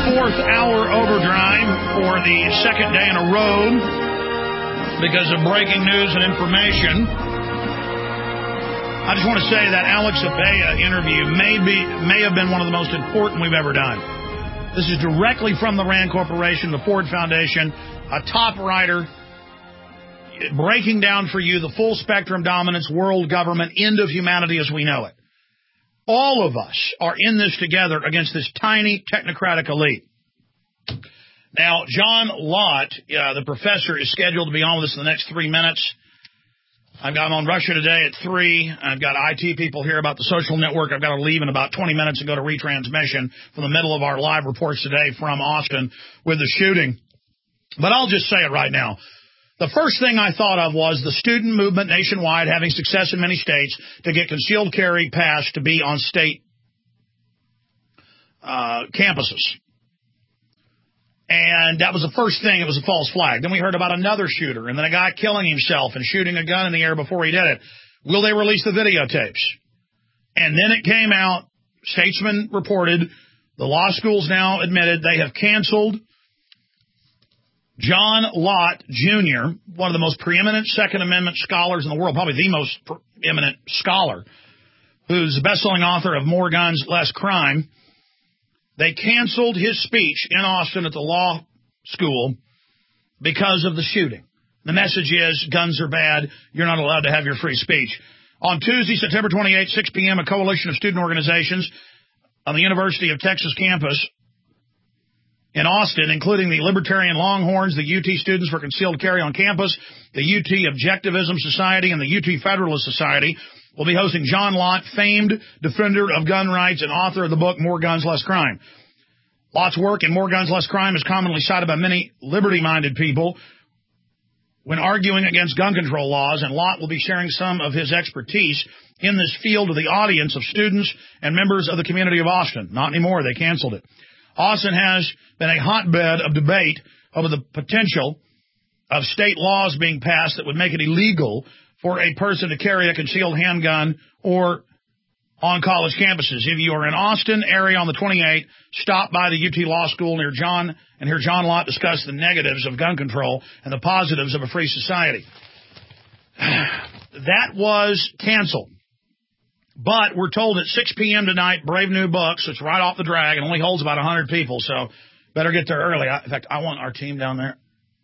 fourth hour overdrive for the second day in a row because of breaking news and information. I just want to say that Alex Abaya interview may have been one of the most important we've ever done. This is directly from the RAND Corporation, the Ford Foundation, a top writer, breaking down for you the full spectrum dominance, world government, end of humanity as we know it. All of us are in this together against this tiny technocratic elite. Now, John Lott, the professor, is scheduled to be on with us in the next 3 minutes. I'm on Russia Today at 3. I've got IT people here about the social network. I've got to leave in about 20 minutes and go to retransmission from the middle of our live reports today from Austin with the shooting. But I'll just say it right now. The first thing I thought of was the student movement nationwide having success in many states to get concealed carry passed to be on state campuses. And that was the first thing. It was a false flag. Then we heard about another shooter and then a guy killing himself and shooting a gun in the air before he did it. Will they release the videotapes? And then it came out, Statesman reported, the law schools now admitted they have canceled John Lott, Jr., one of the most preeminent Second Amendment scholars in the world, probably the most preeminent scholar, who's the best-selling author of More Guns, Less Crime. They canceled his speech in Austin at the law school because of the shooting. The message is guns are bad. You're not allowed to have your free speech. On Tuesday, September 28, 6 p.m., a coalition of student organizations on the University of Texas campus in Austin, including the Libertarian Longhorns, the UT Students for Concealed Carry on Campus, the UT Objectivism Society, and the UT Federalist Society, will be hosting John Lott, famed defender of gun rights and author of the book More Guns, Less Crime. Lott's work in More Guns, Less Crime is commonly cited by many liberty-minded people when arguing against gun control laws, and Lott will be sharing some of his expertise in this field with the audience of students and members of the community of Austin. Not anymore. They canceled it. Austin has been a hotbed of debate over the potential of state laws being passed that would make it illegal for a person to carry a concealed handgun or on college campuses. If you are in Austin area on the 28th, stop by the UT Law School near John and hear John Lott discuss the negatives of gun control and the positives of a free society. That was canceled. But we're told at 6 p.m. tonight, Brave New Books, it's right off the drag, and only holds about 100 people, so better get there early. In fact, I want our team down there.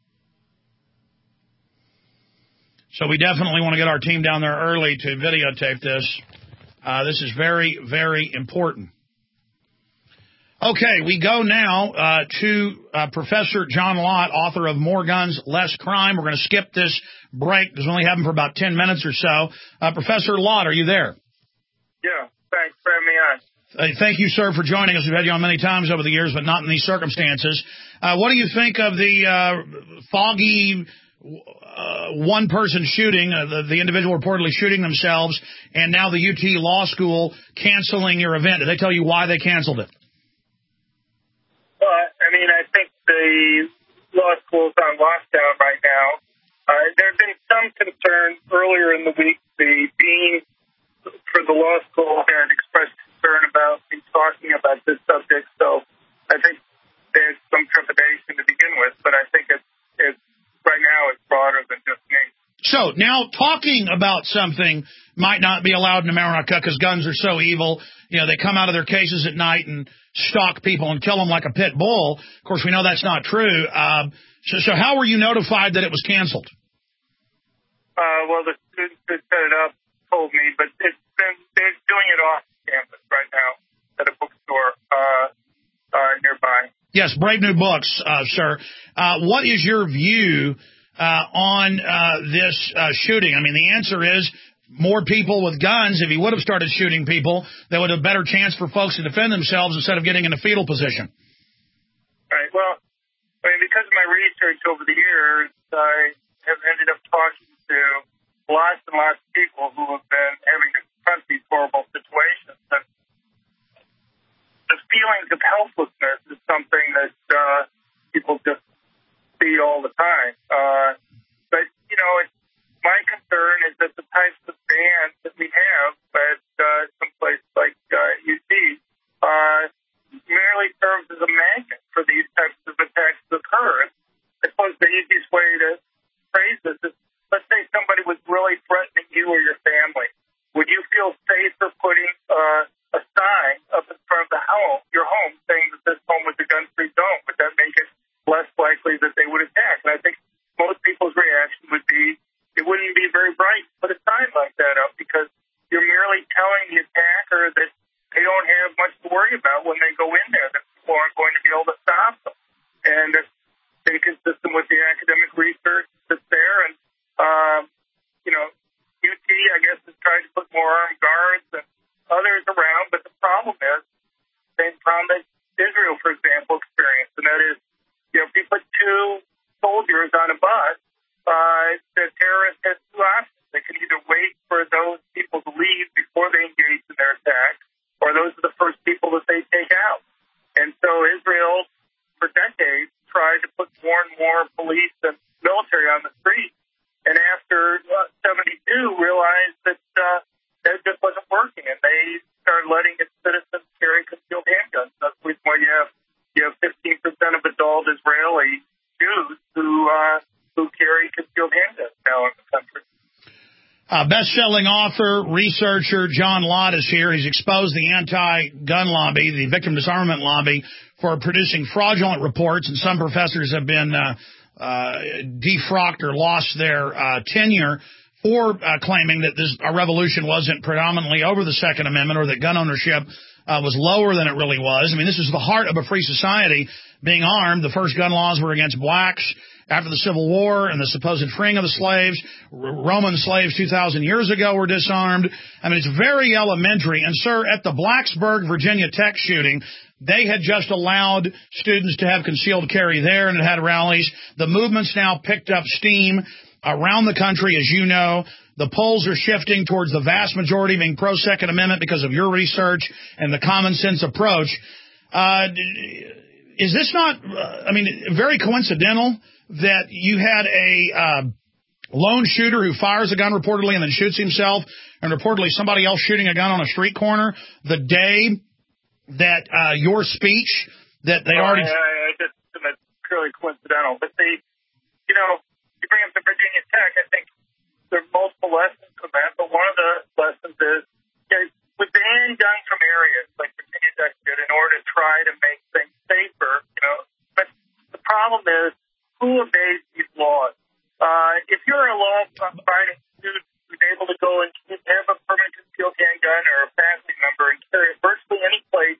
So we definitely want to get our team down there early to videotape this. This is very, very important. Okay, we go now to Professor John Lott, author of More Guns, Less Crime. We're going to skip this break because we only have him for about 10 minutes or so. Professor Lott, are you there? Yeah, thanks for having me on. Thank you, sir, for joining us. We've had you on many times over the years, but not in these circumstances. What do you think of the foggy one-person shooting, the individual reportedly shooting themselves, and now the UT Law School canceling your event? Did they tell you why they canceled it? Well, I mean, I think the law school's on lockdown right now. There have been some concern earlier in the week. The dean for the law school had expressed concern about me talking about this subject, so I think there's some trepidation to begin with, but I think it's right now it's broader than just me. So now talking about something might not be allowed in America because guns are so evil. You know, they come out of their cases at night and stalk people and kill them like a pit bull. Of course, we know that's not true. So how were you notified that it was canceled? Well, the students who set it up told me, but they're doing it off campus right now at a bookstore nearby. Yes, Brave New Books, sir. What is your view on this shooting? I mean, the answer is more people with guns. If he would have started shooting people, they would have a better chance for folks to defend themselves instead of getting in a fetal position. Right. Well, I mean, because of my research over the years, I have ended up talking to lots and lots of people who have been having to confront these horrible situations. And the feelings of helplessness is something that people just see all the time. But, you know, my concern is that the types of bans that we have at some place like UT merely serves as a magnet for concealed handguns now in the country. Best-selling author, researcher John Lott is here. He's exposed the anti-gun lobby, the victim disarmament lobby, for producing fraudulent reports, and some professors have been defrocked or lost their tenure for claiming that our revolution wasn't predominantly over the Second Amendment or that gun ownership was lower than it really was. I mean, this is the heart of a free society, being armed. The first gun laws were against blacks after the Civil War and the supposed freeing of the slaves. Roman slaves 2,000 years ago were disarmed. I mean, it's very elementary. And, sir, at the Blacksburg, Virginia Tech shooting, they had just allowed students to have concealed carry there, and it had rallies. The movement's now picked up steam around the country, as you know. The polls are shifting towards the vast majority being pro-Second Amendment because of your research and the common sense approach. Is this not, very coincidental that you had a lone shooter who fires a gun reportedly and then shoots himself, and reportedly somebody else shooting a gun on a street corner the day that your speech that they already... I just assume it's purely coincidental. But you bring up the Virginia Tech, I think there are multiple lessons from that, but one of the lessons is we ban guns from areas like Virginia Tech did in order to try to make things safer, But the problem is, who obeys these laws? If you're a law-abiding student who's able to go and have a permanent concealed handgun or a faculty member and carry it virtually any place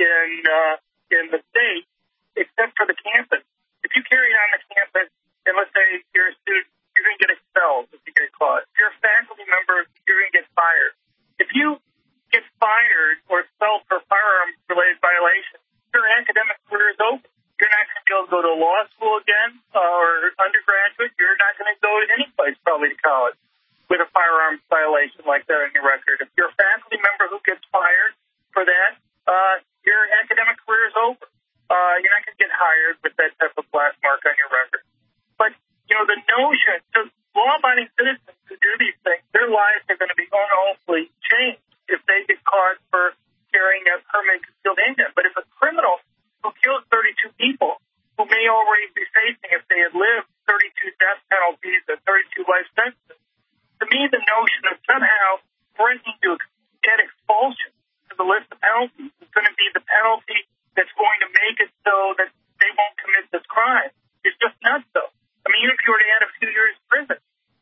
in the state, except for the campus, if you carry it on the campus, and let's say you're a student, you're going to get expelled if you get caught. If you're a faculty member, you're going to get fired. If you get fired or expelled for firearms-related violations, your academic career is over. You're not going to be able to go to law school again or undergraduate. You're not going to go to any place, probably to college, with a firearms violation like that on your record. If you're a faculty member who gets fired for that, your academic career is over. You're not going to get hired with that type of black mark on your record. But, the notion, so law-abiding citizens who do these things, their lives are going to be unlawfully changed if they get caught for carrying a permanent concealed handgun. But if a criminal who killed 32 people, who may already be facing, if they had lived, 32 death penalties and 32 life sentences, to me the notion of somehow threatening to get expulsion to the list of penalties is going to be the penalty that's going to make it so that they won't commit this crime is just nuts, though. I mean, even if you were to add a few years in prison,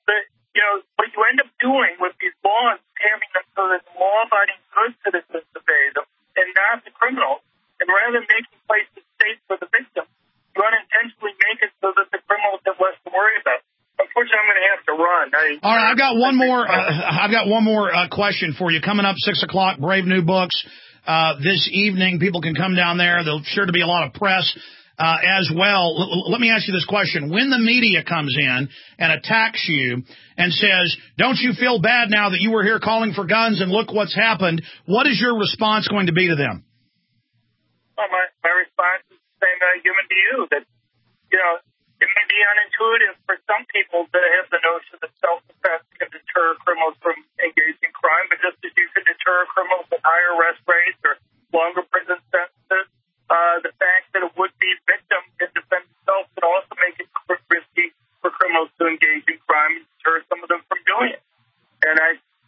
what you end up doing with these laws, having them so that the law-abiding good citizens obey them and not the criminals, and rather than making places safe for the victim, you unintentionally make it so that the criminals have less to worry about. Unfortunately, I'm going to have to run. All right, I've got one more. I've got one more question for you. Coming up 6:00, Brave New Books this evening. People can come down there. There'll sure to be a lot of press as well. Let me ask you this question: when the media comes in and attacks you and says, "Don't you feel bad now that you were here calling for guns and look what's happened?" what is your response going to be to them? Well, my response is the same that I given to you, that, it may be unintuitive for some people to have the notion that self-defense can deter criminals from engaging crime, but just as you can deter criminals with higher arrest rates or longer prison sentences, the fact that a would-be victim can defend himself can also make it risky for criminals to engage in crime and deter some of them from doing it. And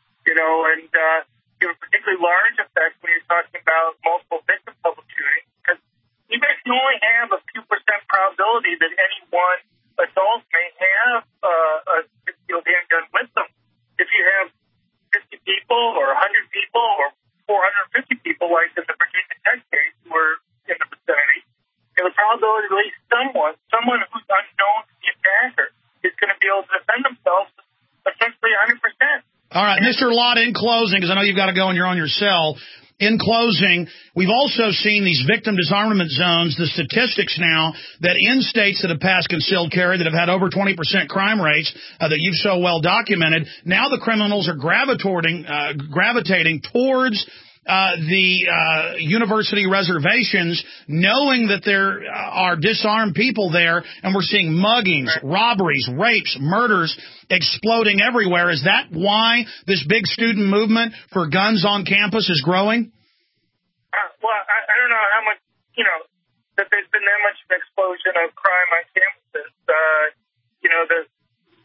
give a particularly large effect when you're talking about multiple victim public shootings, because even if you only have a few percent probability that any one adult may have a concealed handgun with them, if you have 50 people or 100 people or 450 people like in the Virginia Tech case who were in the vicinity, the probability that at least someone who's unknown to the attacker is going to be able to defend themselves is essentially 100%. All right, Mr. Lott, in closing, because I know you've got to go and you're on your cell, in closing, we've also seen these victim disarmament zones, the statistics now, that in states that have passed concealed carry, that have had over 20% crime rates, that you've so well documented, now the criminals are gravitating towards the university reservations, knowing that there are disarmed people there, and we're seeing muggings, robberies, rapes, murders exploding everywhere. Is that why this big student movement for guns on campus is growing? Well, I don't know how much, that there's been that much of an explosion of crime on campuses.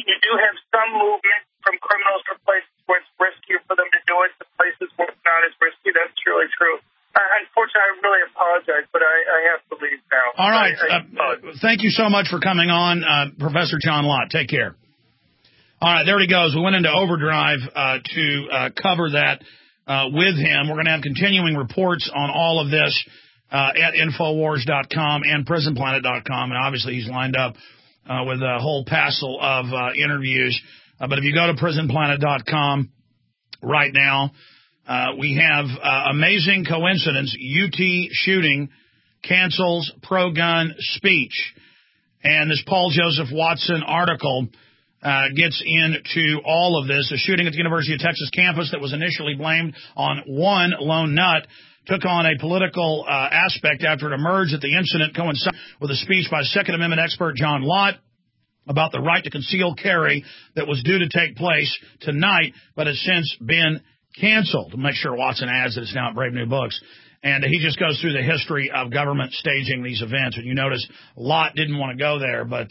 you do have some movement from criminals to places where it's riskier for them to do it to places where it's not as risky. That's really true. Unfortunately, I really apologize, but I have to leave now. All right. Thank you so much for coming on, Professor John Lott. Take care. All right, there he goes. We went into overdrive to cover that with him. We're going to have continuing reports on all of this at Infowars.com and PrisonPlanet.com. And obviously, he's lined up with a whole passel of interviews. But if you go to PrisonPlanet.com right now, we have amazing coincidence. UT shooting cancels pro-gun speech. And this Paul Joseph Watson article gets into all of this. A shooting at the University of Texas campus that was initially blamed on one lone nut took on a political aspect after it emerged that the incident coincided with a speech by Second Amendment expert John Lott about the right to concealed carry that was due to take place tonight, but has since been canceled. To make sure Watson adds that it's now at Brave New Books. And he just goes through the history of government staging these events. And you notice Lott didn't want to go there, but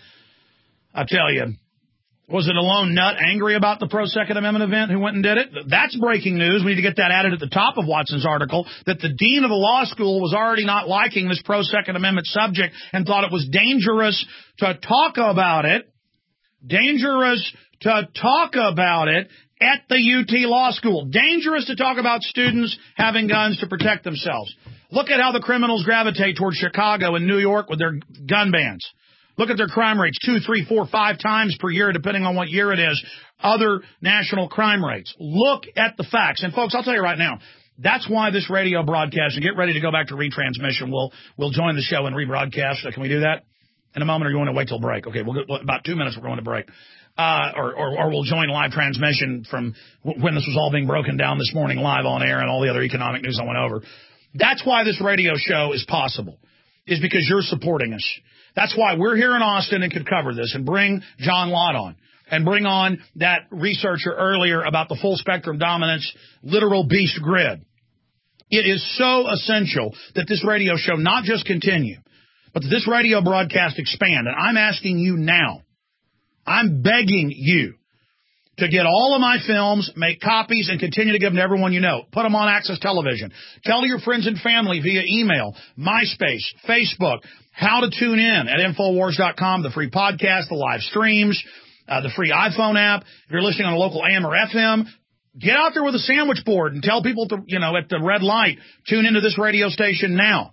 I tell you, was it a lone nut angry about the pro-Second Amendment event who went and did it? That's breaking news. We need to get that added at the top of Watson's article, that the dean of the law school was already not liking this pro-Second Amendment subject and thought it was dangerous to talk about it. Dangerous to talk about it at the UT Law School. Dangerous to talk about students having guns to protect themselves. Look at how the criminals gravitate towards Chicago and New York with their gun bans. Look at their crime rates, 2, 3, 4, 5 times per year, depending on what year it is, other national crime rates. Look at the facts. And, folks, I'll tell you right now, that's why this radio broadcast, and get ready to go back to retransmission. We'll join the show and rebroadcast. Can we do that in a moment, or you want to wait till break? Okay, we'll get about 2 minutes. We're going to break. Or we'll join live transmission from when this was all being broken down this morning live on air and all the other economic news I went over. That's why this radio show is possible, is because you're supporting us. That's why we're here in Austin and could cover this and bring John Lott on and bring on that researcher earlier about the full spectrum dominance, literal beast grid. It is so essential that this radio show not just continue, but that this radio broadcast expand. And I'm asking you now, I'm begging you to get all of my films, make copies, and continue to give them to everyone you know. Put them on Access Television. Tell your friends and family via email, MySpace, Facebook, how to tune in at Infowars.com, the free podcast, the live streams, the free iPhone app. If you're listening on a local AM or FM, get out there with a sandwich board and tell people to, at the red light, tune into this radio station now.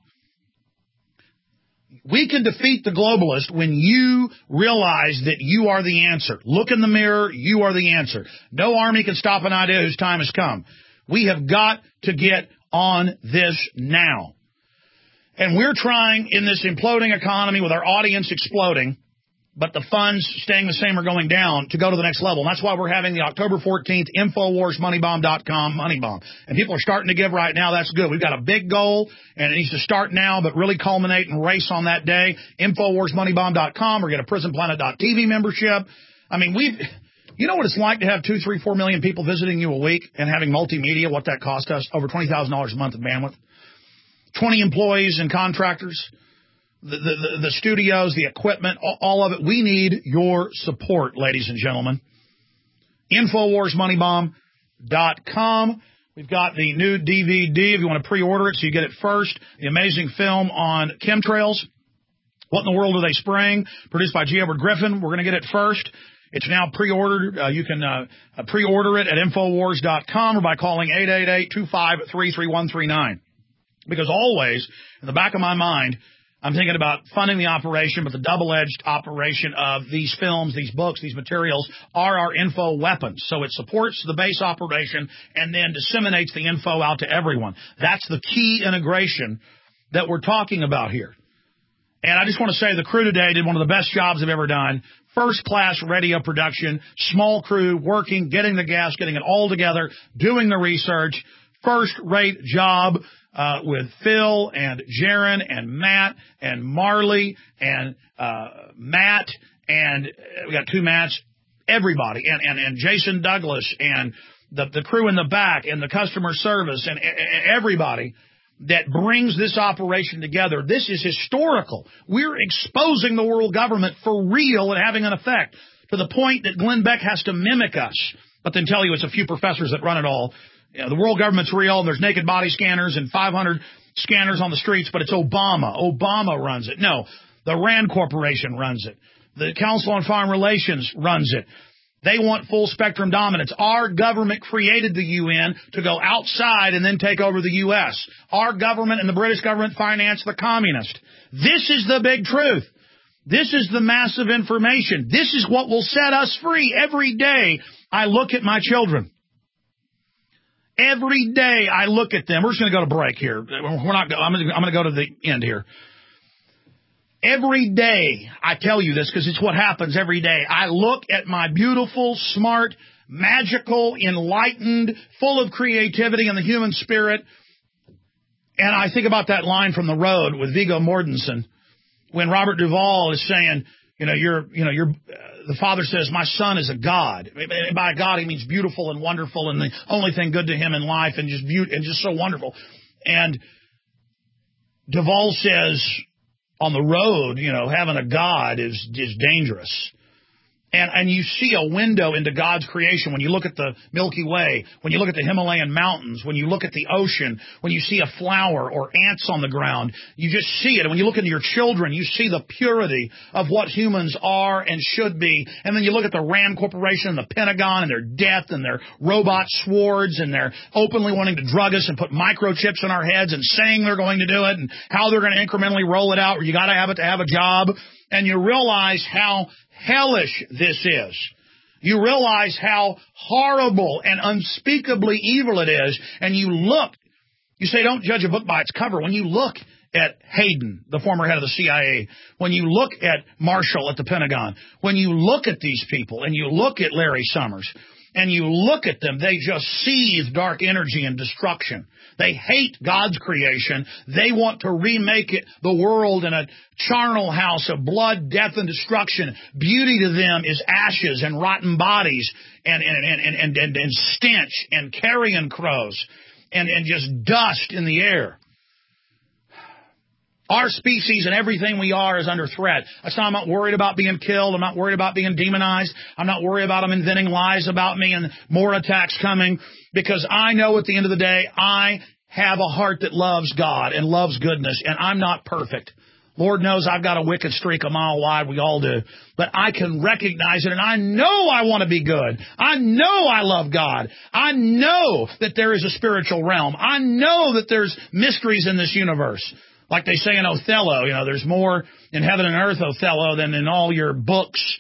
We can defeat the globalist when you realize that you are the answer. Look in the mirror, you are the answer. No army can stop an idea whose time has come. We have got to get on this now. And we're trying in this imploding economy with our audience exploding, but the funds staying the same or going down, to go to the next level. And that's why we're having the October 14th InfoWarsMoneyBomb.com Money Bomb. And people are starting to give right now. That's good. We've got a big goal, and it needs to start now, but really culminate and race on that day. InfoWarsMoneyBomb.com, or get a PrisonPlanet.tv membership. I mean, you know what it's like to have 2, 3, 4 million people visiting you a week and having multimedia, what that cost us? Over $20,000 a month in bandwidth. 20 employees and contractors. The studios, the equipment, all of it. We need your support, ladies and gentlemen. InfoWarsMoneyBomb.com. We've got the new DVD if you want to pre-order it so you get it first. The amazing film on chemtrails. What in the world are they spraying? Produced by G. Edward Griffin. We're going to get it first. It's now pre-ordered. You can pre-order it at Infowars.com or by calling 888-253-3139. Because always, in the back of my mind, I'm thinking about funding the operation, but the double-edged operation of these films, these books, these materials are our info weapons. So it supports the base operation and then disseminates the info out to everyone. That's the key integration that we're talking about here. And I just want to say the crew today did one of the best jobs I've ever done. First-class radio production, small crew, working, getting the gas, getting it all together, doing the research, first-rate job. With Phil and Jaron and Matt and Marley and Matt, and we got 2 Matts, everybody, and Jason Douglas and the crew in the back and the customer service and everybody that brings this operation together. This is historical. We're exposing the world government for real and having an effect. to the point that Glenn Beck has to mimic us, but then tell you it's a few professors that run it all. You know, the world government's real, and there's naked body scanners and 500 scanners on the streets, but it's Obama. Obama runs it. No, the Rand Corporation runs it. The Council on Foreign Relations runs it. They want full spectrum dominance. Our government created the UN to go outside and then take over the U.S. Our government and the British government financed the communist. This is the big truth. This is the massive information. This is what will set us free. Every day I look at my children. Every day I look at them. We're just going to go to break here. I'm going to go to the end here. Every day, I tell you this because it's what happens every day. I look at my beautiful, smart, magical, enlightened, full of creativity in the human spirit, and I think about that line from The Road with Viggo Mortensen when Robert Duvall is saying, the father says, my son is a god. And by God, he means beautiful and wonderful and the only thing good to him in life and just so wonderful. And Duvall says, on the road, having a God is dangerous. And you see a window into God's creation when you look at the Milky Way, when you look at the Himalayan mountains, when you look at the ocean, when you see a flower or ants on the ground, you just see it. And when you look into your children, you see the purity of what humans are and should be. And then you look at the Rand Corporation and the Pentagon and their death and their robot swords and their openly wanting to drug us and put microchips in our heads and saying they're going to do it and how they're going to incrementally roll it out where you got to have it to have a job. And you realize how hellish this is. You realize how horrible and unspeakably evil it is. And you say don't judge a book by its cover. When you look at Hayden, the former head of the CIA, when you look at Marshall at the Pentagon, when you look at these people and you look at Larry Summers and you look at them, they just seethe dark energy and destruction. They hate God's creation. They want to remake the world in a charnel house of blood, death, and destruction. Beauty to them is ashes and rotten bodies and stench and carrion crows and just dust in the air. Our species and everything we are is under threat. I'm not worried about being killed. I'm not worried about being demonized. I'm not worried about them inventing lies about me and more attacks coming because I know at the end of the day, I have a heart that loves God and loves goodness, and I'm not perfect. Lord knows I've got a wicked streak a mile wide. We all do. But I can recognize it, and I know I want to be good. I know I love God. I know that there is a spiritual realm. I know that there's mysteries in this universe. Like they say in Othello, there's more in heaven and earth, Othello, than in all your books.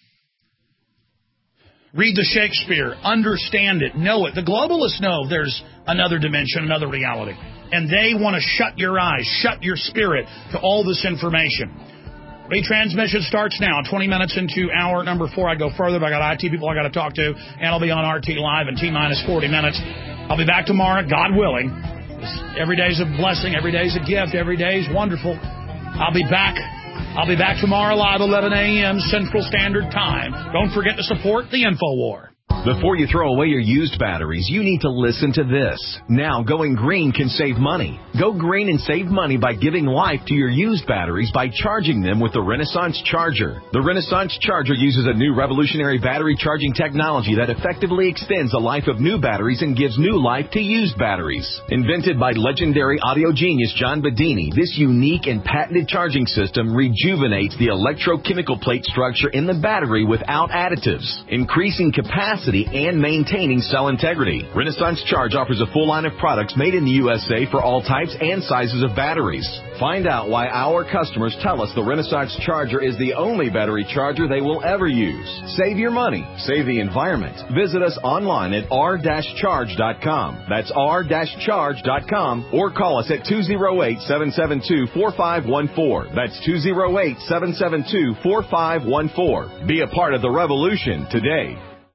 Read the Shakespeare. Understand it. Know it. The globalists know there's another dimension, another reality. And they want to shut your eyes, shut your spirit to all this information. Retransmission starts now. 20 minutes into hour number 4. I go further, but I got IT people I got to talk to. And I'll be on RT Live in T-minus 40 minutes. I'll be back tomorrow, God willing. Every day is a blessing. Every day is a gift. Every day is wonderful. I'll be back tomorrow live 11 a.m. Central Standard Time. Don't forget to support the InfoWar. Before you throw away your used batteries, you need to listen to this. Now, going green can save money. Go green and save money by giving life to your used batteries by charging them with the Renaissance Charger. The Renaissance Charger uses a new revolutionary battery charging technology that effectively extends the life of new batteries and gives new life to used batteries. Invented by legendary audio genius John Bedini, this unique and patented charging system rejuvenates the electrochemical plate structure in the battery without additives, increasing capacity and maintaining cell integrity. Renaissance Charge offers a full line of products made in the USA for all types and sizes of batteries. Find out why our customers tell us the Renaissance Charger is the only battery charger they will ever use. Save your money. Save the environment. Visit us online at r-charge.com. That's r-charge.com or call us at 208-772-4514. That's 208-772-4514. Be a part of the revolution today.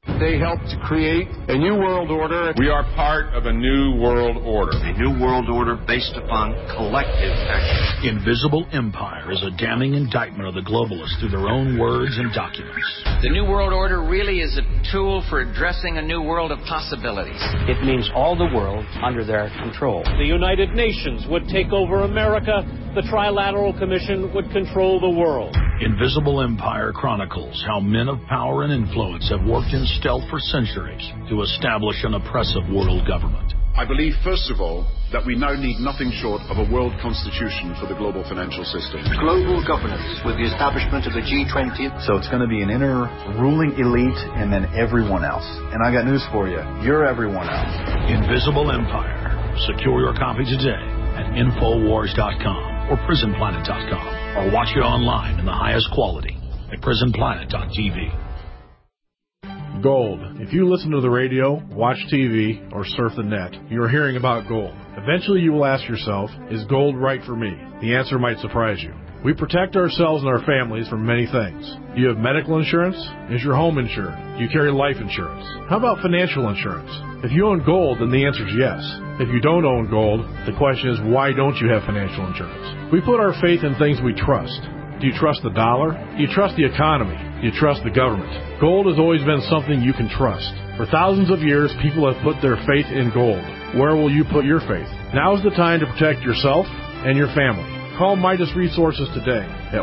They helped to create a new world order. We are part of a new world order. A new world order based upon collective action. Invisible Empire is a damning indictment of the globalists through their own words and documents. The new world order really is a tool for addressing a new world of possibilities. It means all the world under their control. The United Nations would take over America. The Trilateral Commission would control the world. Invisible Empire chronicles how men of power and influence have worked in stealth for centuries to establish an oppressive world government. I believe, first of all, that we now need nothing short of a world constitution for the global financial system. Global governance with the establishment of the G20. So it's going to be an inner ruling elite and then everyone else. And I got news for you. You're everyone else. Invisible Empire. Secure your copy today at Infowars.com or PrisonPlanet.com, or watch it online in the highest quality at PrisonPlanet.tv. Gold. If you listen to the radio, watch TV, or surf the net, you are hearing about gold. Eventually you will ask yourself, is gold right for me? The answer might surprise you. We protect ourselves and our families from many things. Do you have medical insurance? Is your home insured? Do you carry life insurance? How about financial insurance? If you own gold, then the answer is yes. If you don't own gold, the question is, why don't you have financial insurance? We put our faith in things we trust. Do you trust the dollar? Do you trust the economy? Do you trust the government? Gold has always been something you can trust. For thousands of years, people have put their faith in gold. Where will you put your faith? Now is the time to protect yourself and your family. Call Midas Resources today at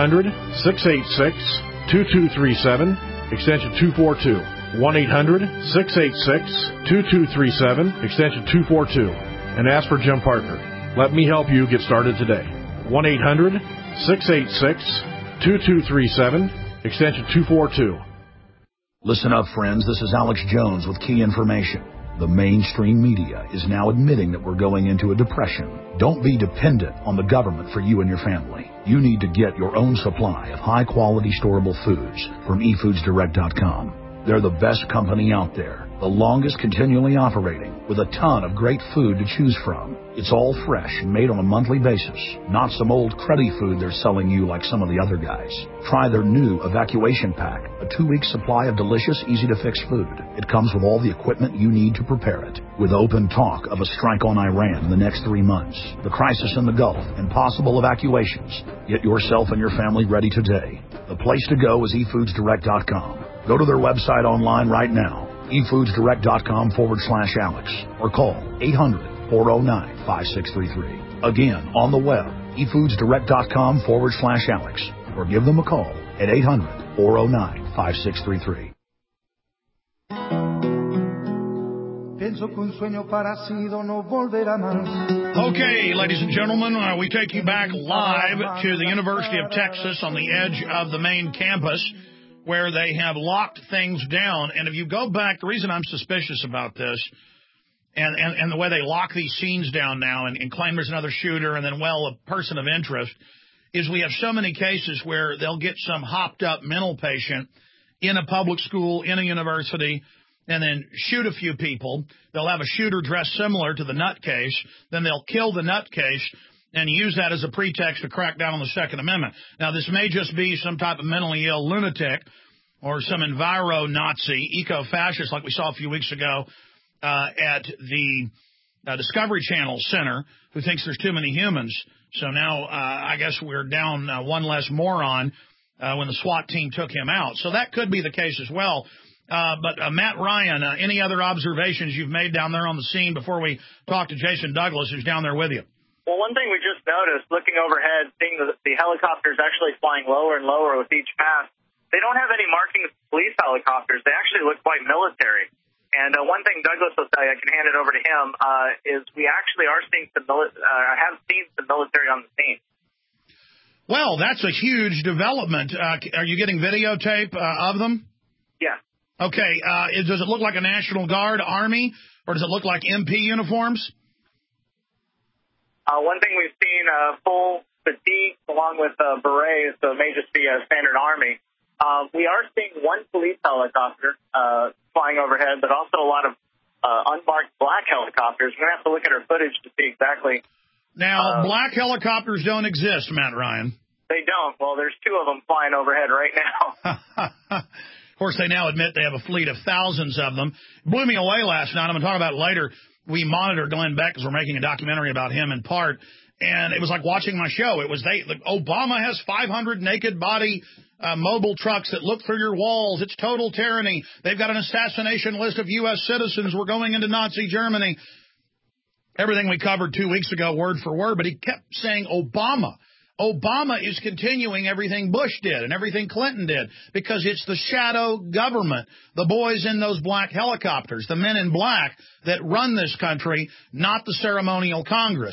1-800-686-2237, extension 242. 1-800-686-2237, extension 242, and ask for Jim Parker. Let me help you get started today. 1-800-686-2237, extension 242. Listen up, friends. This is Alex Jones with key information. The mainstream media is now admitting that we're going into a depression. Don't be dependent on the government for you and your family. You need to get your own supply of high-quality storable foods from eFoodsDirect.com. They're the best company out there, the longest continually operating, with a ton of great food to choose from. It's all fresh and made on a monthly basis, not some old cruddy food they're selling you like some of the other guys. Try their new Evacuation Pack, a 2-week supply of delicious, easy-to-fix food. It comes with all the equipment you need to prepare it. With open talk of a strike on Iran in the next 3 months, the crisis in the Gulf, and possible evacuations, get yourself and your family ready today. The place to go is eFoodsDirect.com. Go to their website online right now, eFoodsDirect.com/Alex, or call 800-409-5633. Again, on the web, eFoodsDirect.com/Alex, or give them a call at 800-409-5633. Okay, ladies and gentlemen, we take you back live to the University of Texas on the edge of the main campus, where they have locked things down. And if you go back, the reason I'm suspicious about this and the way they lock these scenes down now and claim there's another shooter and then, a person of interest, is we have so many cases where they'll get some hopped-up mental patient in a public school, in a university, and then shoot a few people. They'll have a shooter dressed similar to the nutcase. Then they'll kill the nutcase and use that as a pretext to crack down on the Second Amendment. Now, this may just be some type of mentally ill lunatic or some enviro-Nazi, eco-fascist like we saw a few weeks ago at the Discovery Channel Center, who thinks there's too many humans. So now I guess we're down one less moron when the SWAT team took him out. So that could be the case as well. But Matt Ryan, any other observations you've made down there on the scene before we talk to Jason Douglas, who's down there with you? Well, one thing we just noticed, looking overhead, seeing the helicopters actually flying lower and lower with each pass, they don't have any markings of police helicopters. They actually look quite military. And one thing Douglas will tell you, I can hand it over to him, is we actually are seeing have seen some military on the scene. Well, that's a huge development. Are you getting videotape of them? Yeah. Okay. Does it look like a National Guard, Army, or does it look like MP uniforms? One thing we've seen, full fatigue along with berets, so it may just be a standard Army. We are seeing one police helicopter flying overhead, but also a lot of unmarked black helicopters. We're going to have to look at our footage to see exactly. Now, black helicopters don't exist, Matt Ryan. They don't. Well, there's two of them flying overhead right now. course, they now admit they have a fleet of thousands of them. Blew me away last night. I'm going to talk about it later. We monitor Glenn Beck because we're making a documentary about him in part. And it was like watching my show. It was Obama has 500 naked body mobile trucks that look through your walls. It's total tyranny. They've got an assassination list of U.S. citizens. We're going into Nazi Germany. Everything we covered 2 weeks ago, word for word. But he kept saying Obama. Obama is continuing everything Bush did and everything Clinton did because it's the shadow government, the boys in those black helicopters, the men in black that run this country, not the ceremonial Congress.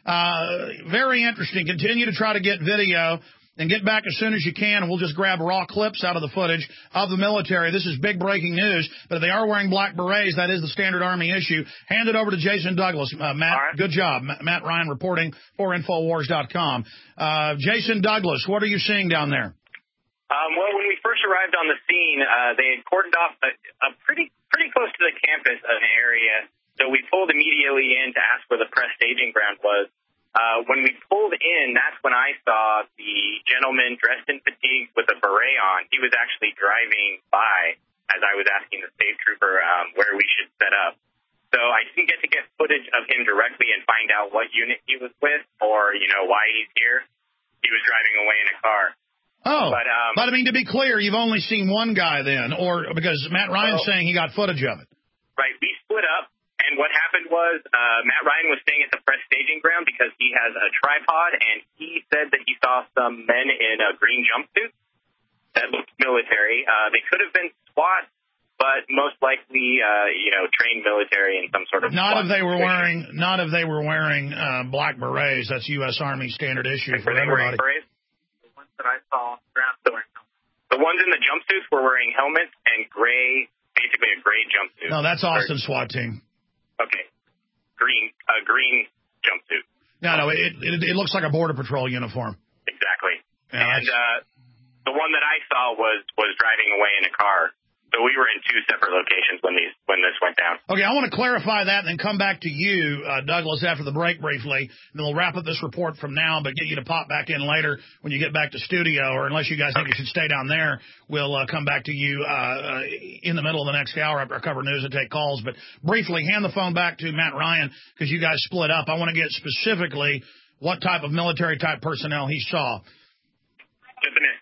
Very interesting. Continue to try to get video and get back as soon as you can, and we'll just grab raw clips out of the footage of the military. This is big breaking news, but if they are wearing black berets, that is the standard Army issue. Hand it over to Jason Douglas. Matt, right. Good job. Matt Ryan reporting for Infowars.com. Jason Douglas, what are you seeing down there? Well, when we first arrived on the scene, they had cordoned off a pretty close to the campus an area, so we pulled immediately in to ask where the press staging ground was. When we pulled in, that's when I saw the gentleman dressed in fatigues with a beret on. He was actually driving by as I was asking the state trooper where we should set up. So I didn't get to get footage of him directly and find out what unit he was with or, why he's here. He was driving away in a car. Oh, but I mean, to be clear, you've only seen one guy then, or because Matt Ryan's saying he got footage of it. Right. We split up. And what happened was Matt Ryan was staying at the press staging ground because he has a tripod, and he said that he saw some men in green jumpsuits that looked military. They could have been SWAT, but most likely, trained military in some sort of. Not if they were wearing black berets. That's U.S. Army standard issue for everybody. Berets? The ones that I saw on the ground were wearing helmets. The ones in the jumpsuits were wearing helmets and basically a gray jumpsuit. No, that's Austin SWAT team. Okay, green jumpsuit. No, it looks like a Border Patrol uniform. Exactly. Yeah, and the one that I saw was driving away in a car. So we were in two separate locations when this went down. Okay, I want to clarify that and then come back to you, Douglas, after the break briefly. And then we'll wrap up this report from now, but get you to pop back in later when you get back to studio, or unless you guys think you should stay down there, we'll come back to you in the middle of the next hour after I cover news and take calls. But briefly, hand the phone back to Matt Ryan because you guys split up. I want to get specifically what type of military-type personnel he saw. Just a minute.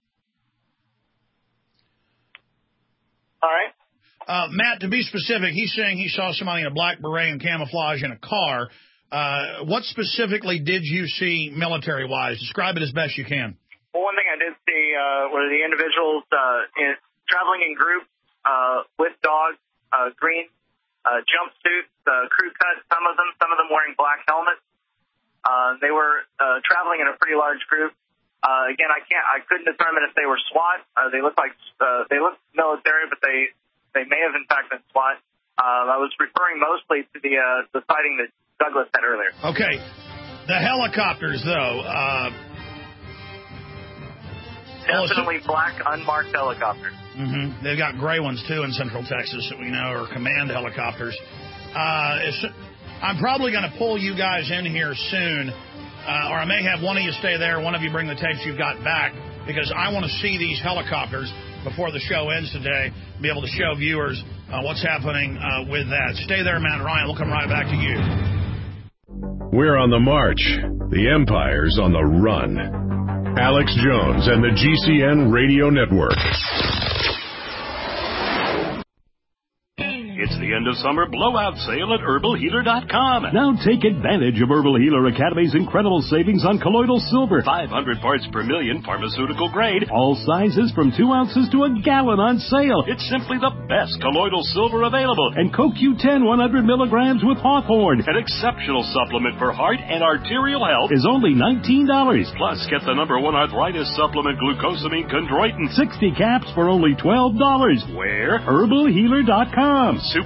All right. Matt, to be specific, he's saying he saw somebody in a black beret and camouflage in a car. What specifically did you see military-wise? Describe it as best you can. Well, one thing I did see were the individuals traveling in groups with dogs, green jumpsuits, crew cut, some of them wearing black helmets. They were traveling in a pretty large group. Again, I couldn't determine if they were SWAT. They looked military, but they may have in fact been SWAT. I was referring mostly to the sighting that Douglas had earlier. Okay, the helicopters though. Definitely black unmarked helicopters. Mm-hmm. They've got gray ones too in Central Texas that we know are command helicopters. I'm probably going to pull you guys in here soon. Or I may have one of you stay there, one of you bring the tapes you've got back, because I want to see these helicopters before the show ends today, be able to show viewers what's happening with that. Stay there, Matt Ryan. We'll come right back to you. We're on the march. The Empire's on the run. Alex Jones and the GCN Radio Network. It's the end of summer blowout sale at HerbalHealer.com. Now take advantage of Herbal Healer Academy's incredible savings on colloidal silver. 500 parts per million, pharmaceutical grade. All sizes from 2 ounces to a gallon on sale. It's simply the best colloidal silver available. And CoQ10 100 milligrams with Hawthorne. An exceptional supplement for heart and arterial health is only $19. Plus, get the #1 arthritis supplement glucosamine chondroitin. 60 caps for only $12. Where? HerbalHealer.com. Super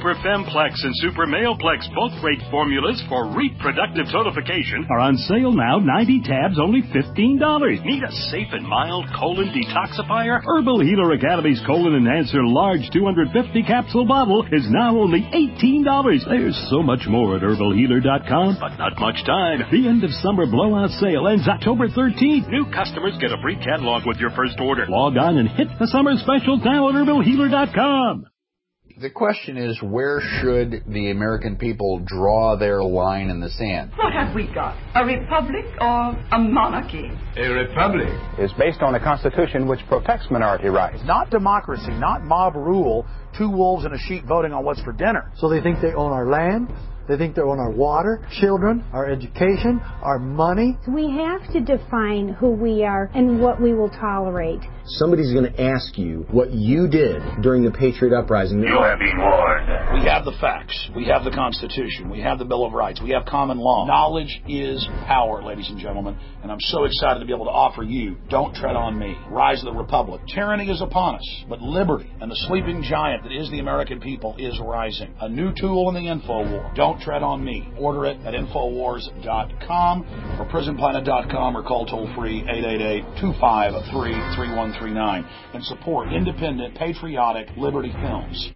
Super Femplex and Super Maleplex, both great formulas for reproductive tonification, are on sale now. 90 tabs, only $15. Need a safe and mild colon detoxifier? Herbal Healer Academy's Colon Enhancer Large 250 capsule bottle is now only $18. There's so much more at herbalhealer.com, but not much time. The end of summer blowout sale ends October 13th. New customers get a free catalog with your first order. Log on and hit the summer special now at herbalhealer.com. The question is, where should the American people draw their line in the sand? What have we got? A republic or a monarchy? A republic is based on a constitution which protects minority rights. Not democracy, not mob rule, two wolves and a sheep voting on what's for dinner. So they think they own our land, they think they own our water, children, our education, our money. We have to define who we are and what we will tolerate. Somebody's going to ask you what you did during the Patriot Uprising. You have been warned. We have the facts. We have the Constitution. We have the Bill of Rights. We have common law. Knowledge is power, ladies and gentlemen. And I'm so excited to be able to offer you Don't Tread on Me, Rise of the Republic. Tyranny is upon us, but liberty and the sleeping giant that is the American people is rising. A new tool in the info war. Don't Tread on Me. Order it at Infowars.com or PrisonPlanet.com or call toll-free 888-253-3139 and support independent, patriotic Liberty Films.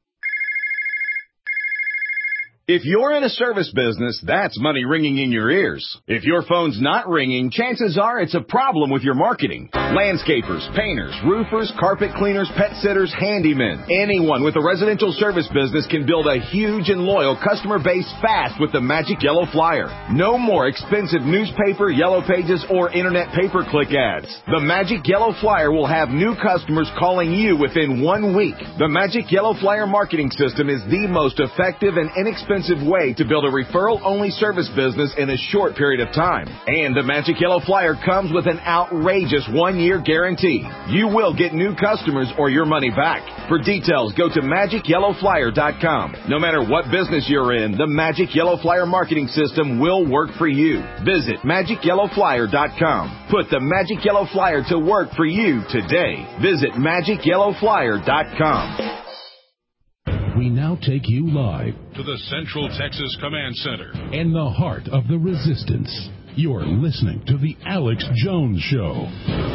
If you're in a service business, that's money ringing in your ears. If your phone's not ringing, chances are it's a problem with your marketing. Landscapers, painters, roofers, carpet cleaners, pet sitters, handymen. Anyone with a residential service business can build a huge and loyal customer base fast with the Magic Yellow Flyer. No more expensive newspaper, yellow pages, or internet pay-per-click ads. The Magic Yellow Flyer will have new customers calling you within 1 week. The Magic Yellow Flyer marketing system is the most effective and inexpensive way to build a referral-only service business in a short period of time. And the Magic Yellow Flyer comes with an outrageous 1-year guarantee. You will get new customers or your money back. For details, go to MagicYellowFlyer.com. No matter what business you're in, the Magic Yellow Flyer marketing system will work for you. Visit MagicYellowFlyer.com. Put the Magic Yellow Flyer to work for you today. Visit MagicYellowFlyer.com. We now take you live to the Central Texas Command Center in the heart of the resistance. You're listening to the Alex Jones Show.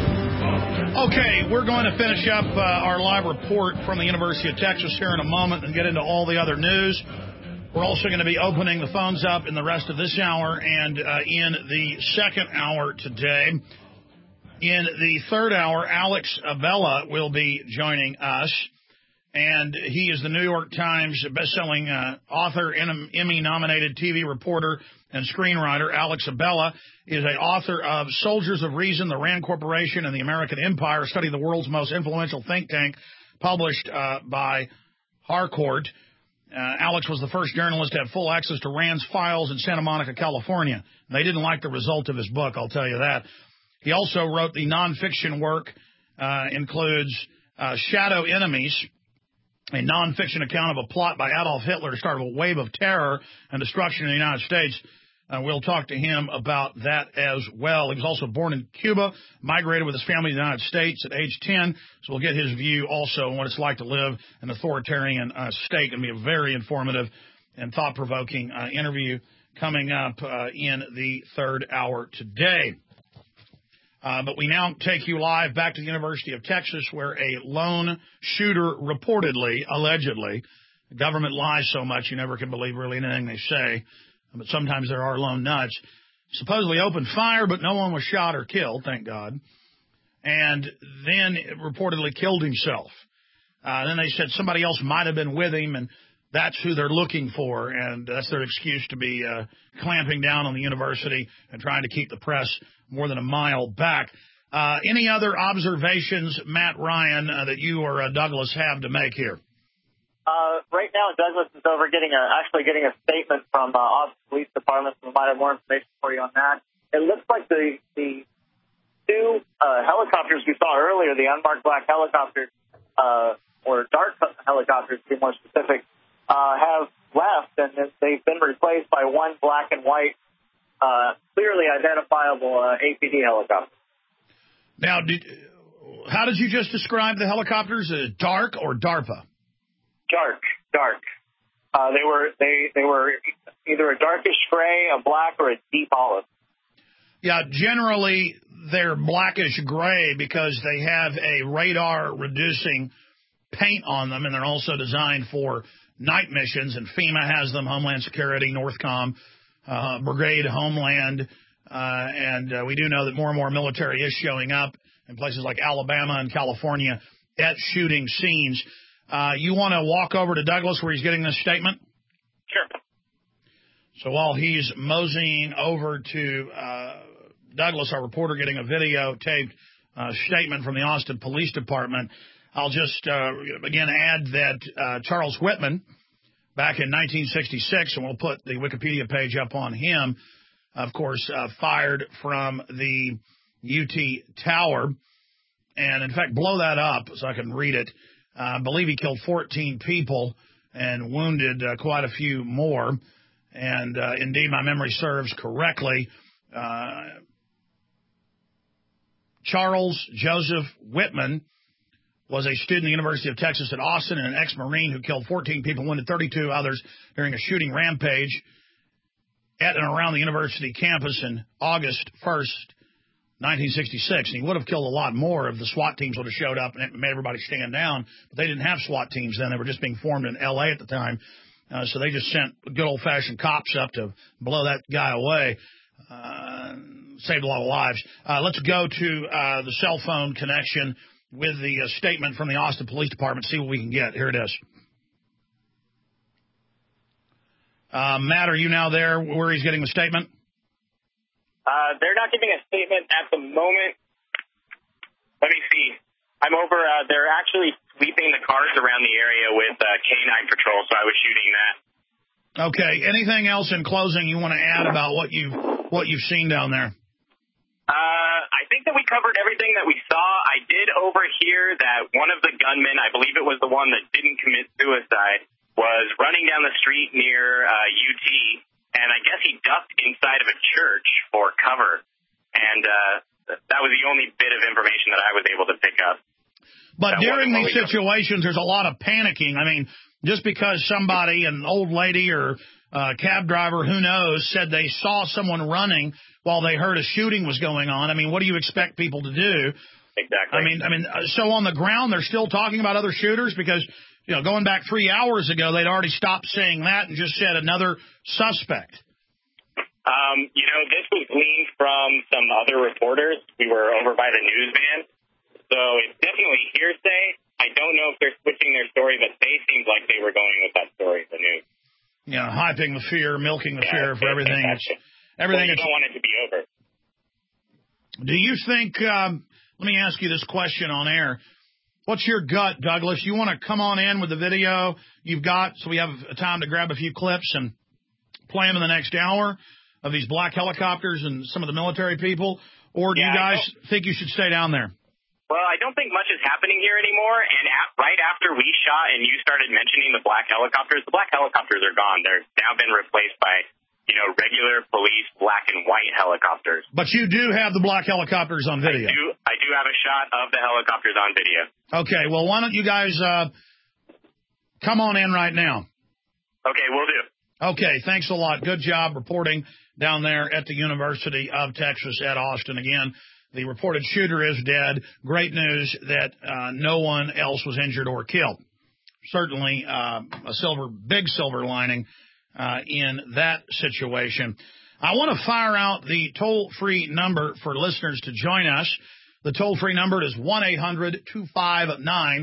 Okay, we're going to finish up our live report from the University of Texas here in a moment and get into all the other news. We're also going to be opening the phones up in the rest of this hour and in the second hour today. In the third hour, Alex Abella will be joining us. And he is the New York Times best-selling author, Emmy-nominated TV reporter, and screenwriter. Alex Abella is an author of Soldiers of Reason, the Rand Corporation, and the American Empire, studying the world's most influential think tank, published by Harcourt. Alex was the first journalist to have full access to Rand's files in Santa Monica, California. They didn't like the result of his book, I'll tell you that. He also wrote the nonfiction work, includes Shadow Enemies, a nonfiction account of a plot by Adolf Hitler to start a wave of terror and destruction in the United States. We'll talk to him about that as well. He was also born in Cuba, migrated with his family to the United States at age 10, so we'll get his view also on what it's like to live in an authoritarian state. And be a very informative and thought-provoking interview coming up in the third hour today. But we now take you live back to the University of Texas, where a lone shooter reportedly, allegedly, the government lies so much you never can believe really anything they say, but sometimes there are lone nuts, supposedly opened fire, but no one was shot or killed, thank God, and then reportedly killed himself. Then they said somebody else might have been with him, and that's who they're looking for, and that's their excuse to be clamping down on the university and trying to keep the press more than a mile back. Any other observations, Matt Ryan, that you or Douglas have to make here? Right now, Douglas is over getting a statement from Austin Police Department, so we might have more information for you on that. It looks like the two helicopters we saw earlier, the unmarked black helicopters, or dark helicopters to be more specific, have left, and they've been replaced by one black and white, clearly identifiable APD helicopter. Now, how did you just describe the helicopters? Dark or DARPA? Dark. They were either a darkish gray, a black, or a deep olive. Yeah, generally they're blackish gray because they have a radar-reducing paint on them, and they're also designed for night missions, and FEMA has them, Homeland Security, Northcom, Brigade, Homeland, and we do know that more and more military is showing up in places like Alabama and California at shooting scenes. You want to walk over to Douglas where he's getting this statement? Sure. So while he's moseying over to Douglas, our reporter, getting a videotaped statement from the Austin Police Department, I'll just, again, add that Charles Whitman, back in 1966, and we'll put the Wikipedia page up on him, of course, fired from the UT Tower. And, in fact, blow that up so I can read it. I believe he killed 14 people and wounded quite a few more. And, indeed, my memory serves correctly. Charles Joseph Whitman was a student at the University of Texas at Austin and an ex-Marine who killed 14 people, wounded 32 others during a shooting rampage at and around the university campus in August 1st, 1966. And he would have killed a lot more if the SWAT teams would have showed up and made everybody stand down. But they didn't have SWAT teams then. They were just being formed in L.A. at the time. So they just sent good old-fashioned cops up to blow that guy away. Saved a lot of lives. Let's go to the cell phone connection with the statement from the Austin Police Department, see what we can get. Here it is. Matt, are you now there where he's getting the statement? They're not giving a statement at the moment. Let me see. I'm over. They're actually sweeping the cars around the area with K-9 patrol, so I was shooting that. Okay. Anything else in closing you want to add about what you've seen down there? I think that we covered everything that we saw. I did overhear that one of the gunmen, I believe it was the one that didn't commit suicide, was running down the street near UT, and I guess he ducked inside of a church for cover. And that was the only bit of information that I was able to pick up. But during these situations, there's a lot of panicking. I mean, just because somebody, an old lady or a cab driver, who knows, said they saw someone running while they heard a shooting was going on. I mean, what do you expect people to do? Exactly. I mean, so on the ground, they're still talking about other shooters because, you know, going back 3 hours ago, they'd already stopped saying that and just said another suspect. You know, this was gleaned from some other reporters. We were over by the news van. So it's definitely hearsay. I don't know if they're switching their story, but they seemed like they were going with that story, the news. Yeah, hyping the fear, milking the fear for everything. Everything. Well, you don't want it to be over. Do you think, let me ask you this question on air. What's your gut, Douglas? You want to come on in with the video you've got so we have time to grab a few clips and play them in the next hour of these black helicopters and some of the military people? Or do you guys think you should stay down there? Well, I don't think much is happening here anymore, and right after we shot and you started mentioning the black helicopters are gone. They've now been replaced by, you know, regular police black and white helicopters. But you do have the black helicopters on video. I do have a shot of the helicopters on video. Okay, well, why don't you guys come on in right now? Okay, will do. Okay, thanks a lot. Good job reporting down there at the University of Texas at Austin. Again, the reported shooter is dead. Great news that no one else was injured or killed. Certainly a big silver lining in that situation. I want to fire out the toll-free number for listeners to join us. The toll-free number is 1-800-259-9231,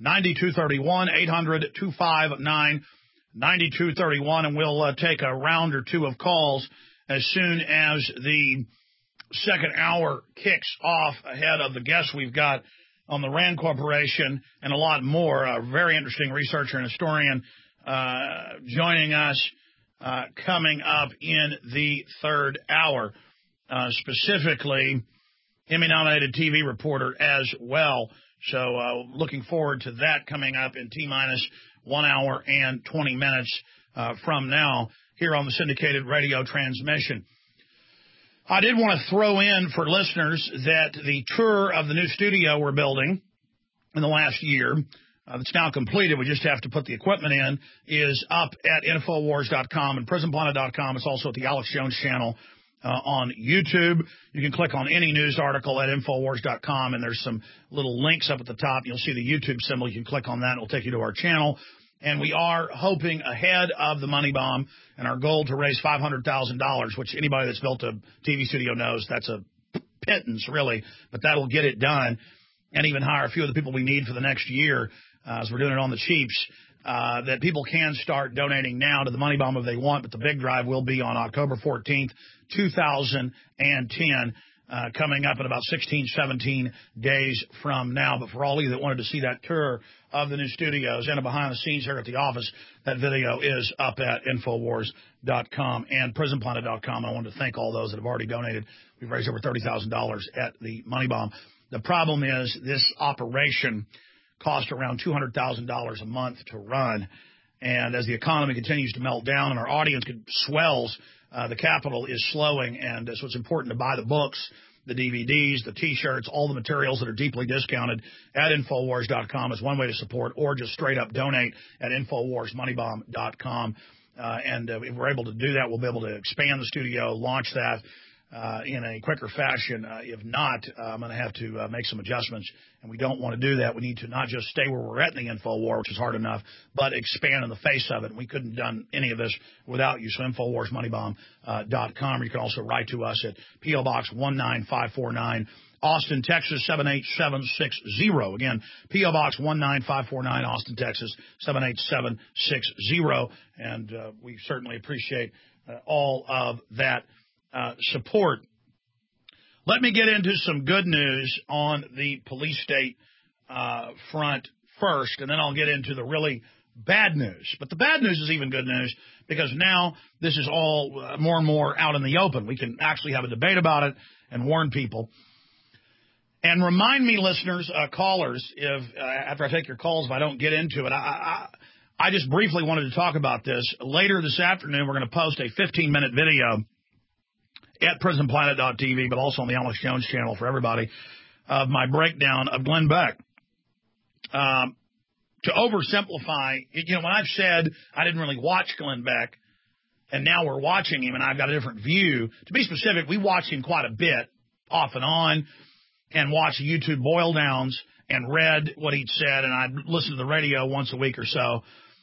800-259-9231, and we'll take a round or two of calls as soon as the second hour kicks off ahead of the guests we've got on the RAND Corporation and a lot more. A very interesting researcher and historian joining us coming up in the third hour, specifically Emmy-nominated TV reporter as well. So looking forward to that coming up in T-minus 1 hour and 20 minutes from now here on the syndicated radio transmission. I did want to throw in for listeners that the tour of the new studio we're building in the last year that's now completed. We just have to put the equipment in, is up at Infowars.com and PrisonPlanet.com. It's also at the Alex Jones channel on YouTube. You can click on any news article at Infowars.com, and there's some little links up at the top. You'll see the YouTube symbol. You can click on that. It'll take you to our channel. And we are hoping ahead of the money bomb and our goal to raise $500,000, which anybody that's built a TV studio knows that's a pittance, really, but that'll get it done, and even hire a few of the people we need for the next year, as we're doing it on the cheaps, that people can start donating now to the money bomb if they want, but the big drive will be on October 14th, 2010, coming up in about 16, 17 days from now. But for all of you that wanted to see that tour of the new studios and a behind the scenes here at the office, that video is up at Infowars.com and PrisonPlanet.com. I wanted to thank all those that have already donated. We've raised over $30,000 at the money bomb. The problem is this operation cost around $200,000 a month to run. And as the economy continues to melt down and our audience swells, the capital is slowing. And so it's important to buy the books, the DVDs, the T-shirts, all the materials that are deeply discounted at Infowars.com is one way to support, or just straight up donate at InfoWarsMoneyBomb.com. And if we're able to do that, we'll be able to expand the studio, launch that in a quicker fashion. If not, I'm going to have to make some adjustments, and we don't want to do that. We need to not just stay where we're at in the InfoWar, which is hard enough, but expand in the face of it. And we couldn't have done any of this without you. So InfoWarsMoneyBomb.com. You can also write to us at P.O. Box 19549, Austin, Texas 78760. Again, P.O. Box 19549, Austin, Texas 78760. And we certainly appreciate all of that support. Let me get into some good news on the police state front first, and then I'll get into the really bad news. But the bad news is even good news, because now this is all more and more out in the open. We can actually have a debate about it and warn people. And remind me, listeners, callers, if after I take your calls, if I don't get into it, I just briefly wanted to talk about this. Later this afternoon, we're going to post a 15-minute video at PrisonPlanet.tv, but also on the Alex Jones channel for everybody, of my breakdown of Glenn Beck. To oversimplify, when I've said I didn't really watch Glenn Beck, and now we're watching him, and I've got a different view. To be specific, we watched him quite a bit, off and on, and watched YouTube boil downs and read what he'd said, and I'd listen to the radio once a week or so.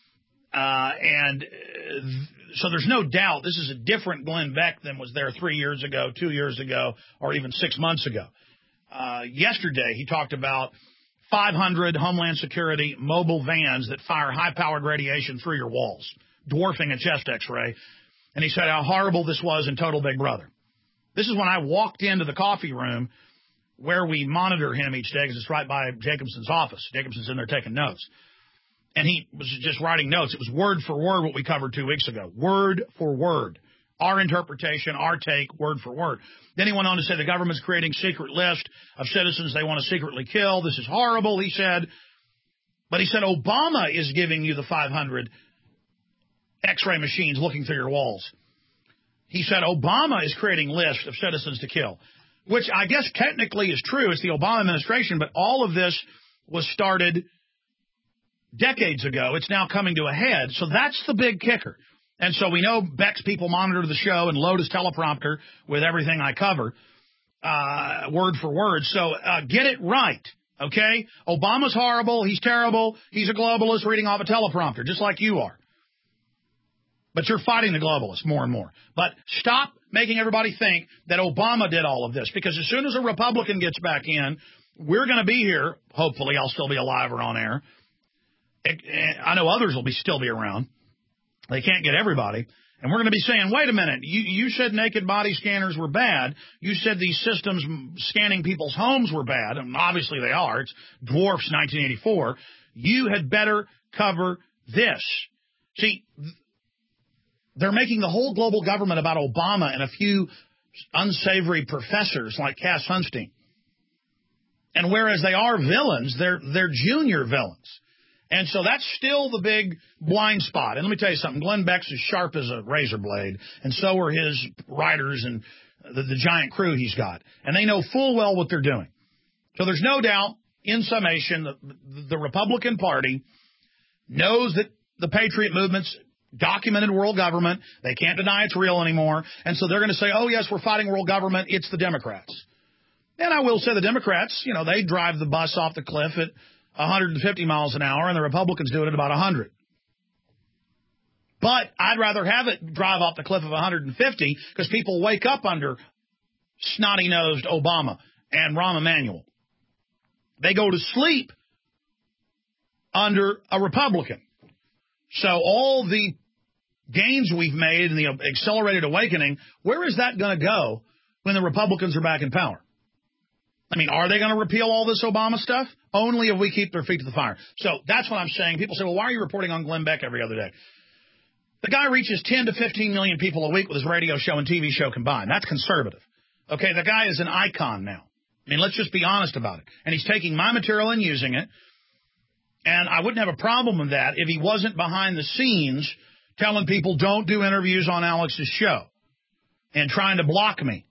So there's no doubt this is a different Glenn Beck than was there 3 years ago, 2 years ago, or even 6 months ago. Yesterday, he talked about 500 Homeland Security mobile vans that fire high-powered radiation through your walls, dwarfing a chest X-ray. And he said how horrible this was in Total Big Brother. This is when I walked into the coffee room where we monitor him each day, because it's right by Jacobson's office. Jacobson's in there taking notes. And he was just writing notes. It was word for word what we covered 2 weeks ago. Word for word. Our interpretation, our take, word for word. Then he went on to say the government's creating secret list of citizens they want to secretly kill. This is horrible, he said. But he said Obama is giving you the 500 X-ray machines looking through your walls. He said Obama is creating lists of citizens to kill, which I guess technically is true. It's the Obama administration, but all of this was started decades ago. It's now coming to a head. So that's the big kicker. And so we know Beck's people monitor the show and load his teleprompter with everything I cover, word for word. So get it right, okay? Obama's horrible. He's terrible. He's a globalist reading off a teleprompter, just like you are. But you're fighting the globalists more and more. But stop making everybody think that Obama did all of this, because as soon as a Republican gets back in, we're going to be here. Hopefully I'll still be alive or on air. I know others will still be around. They can't get everybody. And we're going to be saying, wait a minute, you said naked body scanners were bad. You said these systems scanning people's homes were bad. And obviously they are. It's dwarfs 1984. You had better cover this. See, they're making the whole global government about Obama and a few unsavory professors like Cass Sunstein. And whereas they are villains, they're junior villains. And so that's still the big blind spot. And let me tell you something. Glenn Beck's as sharp as a razor blade, and so are his writers and the giant crew he's got. And they know full well what they're doing. So there's no doubt in summation, the Republican Party knows that the Patriot movement's documented world government. They can't deny it's real anymore. And so they're going to say, oh, yes, we're fighting world government. It's the Democrats. And I will say the Democrats, they drive the bus off the cliff at 150 miles an hour, and the Republicans do it at about 100. But I'd rather have it drive off the cliff of 150 because people wake up under snotty-nosed Obama and Rahm Emanuel. They go to sleep under a Republican. So all the gains we've made in the accelerated awakening, where is that going to go when the Republicans are back in power? I mean, are they going to repeal all this Obama stuff? Only if we keep their feet to the fire. So that's what I'm saying. People say, well, why are you reporting on Glenn Beck every other day? The guy reaches 10 to 15 million people a week with his radio show and TV show combined. That's conservative. Okay, the guy is an icon now. I mean, let's just be honest about it. And he's taking my material and using it. And I wouldn't have a problem with that if he wasn't behind the scenes telling people don't do interviews on Alex's show and trying to block me.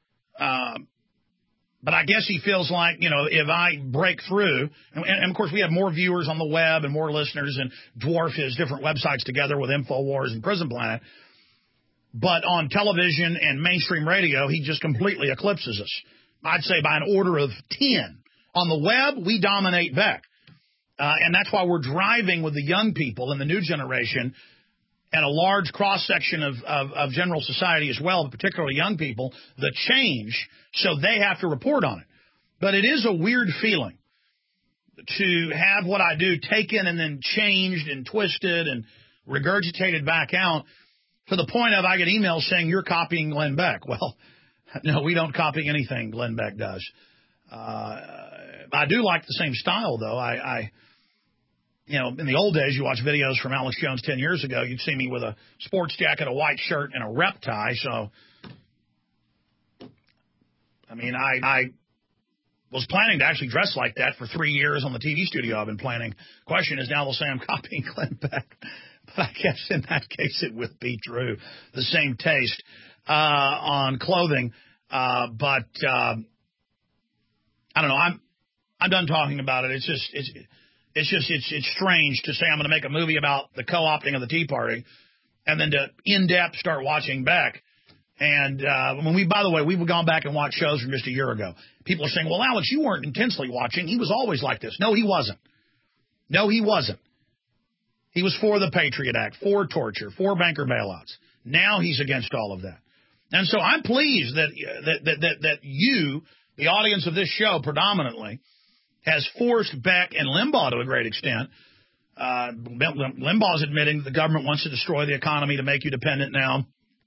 But I guess he feels like, if I break through, and of course we have more viewers on the web and more listeners and dwarf his different websites together with InfoWars and Prison Planet. But on television and mainstream radio, he just completely eclipses us. I'd say by an order of 10. On the web, we dominate Beck. And that's why we're driving with the young people and the new generation and a large cross-section of general society as well, particularly young people, the change, so they have to report on it. But it is a weird feeling to have what I do taken and then changed and twisted and regurgitated back out to the point of I get emails saying you're copying Glenn Beck. Well, no, we don't copy anything Glenn Beck does. I do like the same style, though. In the old days, you watch videos from Alex Jones 10 years ago, you'd see me with a sports jacket, a white shirt, and a rep tie. So, I mean, I was planning to actually dress like that for 3 years on the TV studio I've been planning. Question is now they'll say I'm copying Glenn Beck. But I guess in that case it would be true. The same taste on clothing. But I don't know. I'm done talking about it. It's strange to say I'm going to make a movie about the co-opting of the Tea Party and then to in-depth start watching Beck. And by the way, we've gone back and watched shows from just a year ago. People are saying, well, Alex, you weren't intensely watching. He was always like this. No, he wasn't. He was for the Patriot Act, for torture, for banker bailouts. Now he's against all of that. And so I'm pleased that you, the audience of this show predominantly, has forced Beck and Limbaugh to a great extent. Limbaugh's admitting that the government wants to destroy the economy to make you dependent now.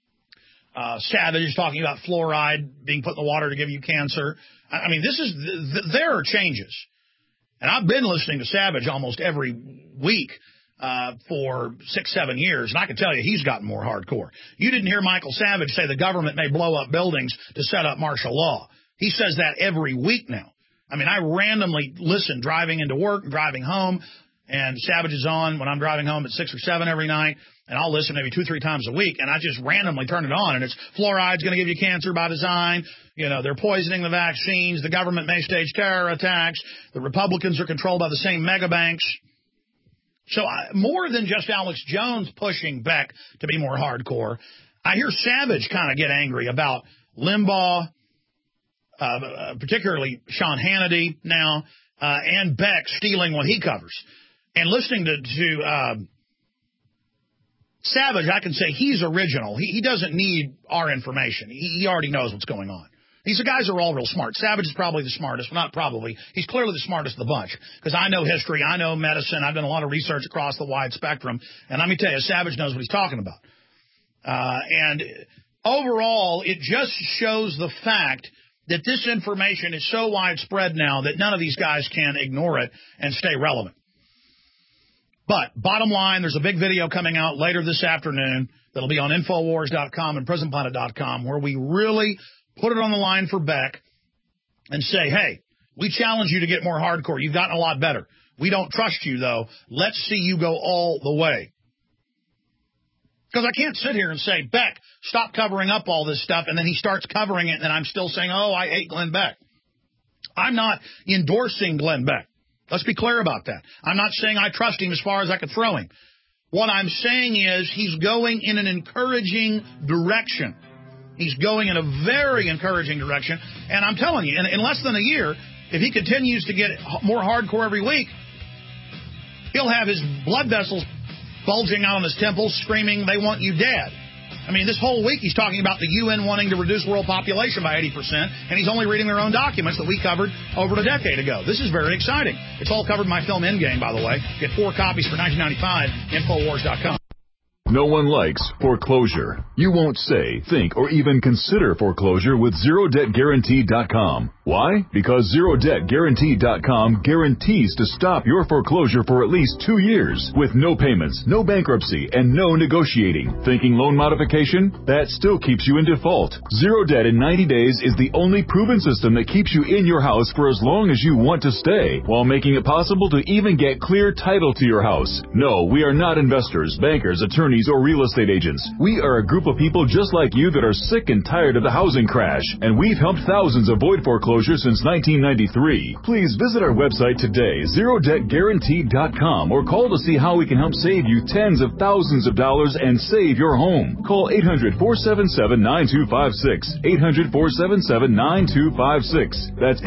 Savage is talking about fluoride being put in the water to give you cancer. I mean, there are changes. And I've been listening to Savage almost every week for 6-7 years, and I can tell you he's gotten more hardcore. You didn't hear Michael Savage say the government may blow up buildings to set up martial law. He says that every week now. I mean, I randomly listen driving into work, driving home, and Savage is on when I'm driving home at 6 or 7 every night, and I'll listen maybe 2-3 times a week, and I just randomly turn it on, and it's fluoride's going to give you cancer by design. They're poisoning the vaccines. The government may stage terror attacks. The Republicans are controlled by the same mega banks. So more than just Alex Jones pushing Beck to be more hardcore, I hear Savage kind of get angry about Limbaugh, particularly Sean Hannity now, and Beck stealing what he covers. And listening to Savage, I can say he's original. He doesn't need our information. He already knows what's going on. These guys are all real smart. Savage is probably the smartest. Well, not probably. He's clearly the smartest of the bunch because I know history. I know medicine. I've done a lot of research across the wide spectrum. And let me tell you, Savage knows what he's talking about. And overall, it just shows the fact that this information is so widespread now that none of these guys can ignore it and stay relevant. But bottom line, there's a big video coming out later this afternoon that'll be on Infowars.com and PrisonPlanet.com where we really put it on the line for Beck and say, hey, we challenge you to get more hardcore. You've gotten a lot better. We don't trust you, though. Let's see you go all the way. Because I can't sit here and say, Beck, stop covering up all this stuff, and then he starts covering it, and then I'm still saying, oh, I hate Glenn Beck. I'm not endorsing Glenn Beck. Let's be clear about that. I'm not saying I trust him as far as I could throw him. What I'm saying is he's going in an encouraging direction. He's going in a very encouraging direction. And I'm telling you, in less than a year, if he continues to get more hardcore every week, he'll have his blood vessels bulging out on his temples, screaming, "They want you dead." I mean, this whole week he's talking about the UN wanting to reduce world population by 80%, and he's only reading their own documents that we covered over a decade ago. This is very exciting. It's all covered in my film Endgame, by the way. Get 4 copies for $19.95, Infowars.com. No one likes foreclosure. You won't say, think, or even consider foreclosure with ZeroDebtGuarantee.com. Why? Because ZeroDebtGuarantee.com guarantees to stop your foreclosure for at least 2 years with no payments, no bankruptcy, and no negotiating. Thinking loan modification? That still keeps you in default. Zero Debt in 90 days is the only proven system that keeps you in your house for as long as you want to stay, while making it possible to even get clear title to your house. No, we are not investors, bankers, attorneys, or real estate agents. We are a group of people just like you that are sick and tired of the housing crash, and we've helped thousands avoid foreclosure since 1993. Please visit our website today, ZeroDebtGuarantee.com, or call to see how we can help save you tens of thousands of dollars and save your home. Call 800-477-9256, 800-477-9256. That's